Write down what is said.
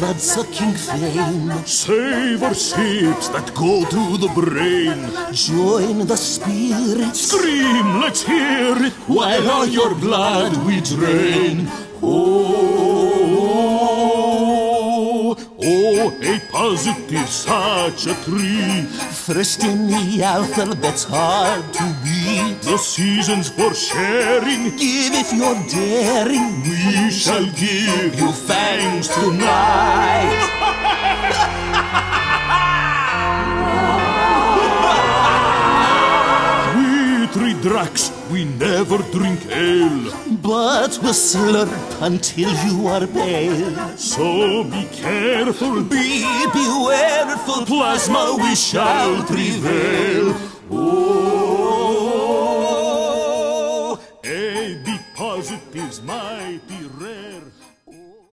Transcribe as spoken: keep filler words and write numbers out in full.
blood-sucking fame. Savor sips that go to the brain. Join the spirits. Scream, let's hear it, while all your blood we drain. Oh, oh, A positive, such a tree. First in the alphabet's hard to beat. The season's for sharing. Give if you're daring. We shall give you thanks tonight. We three Dracs, we never drink ale, but we'll slurp until you are pale. so be careful. Be bewareful, Plasma, we shall prevail. Oh, A B positive's mighty rare.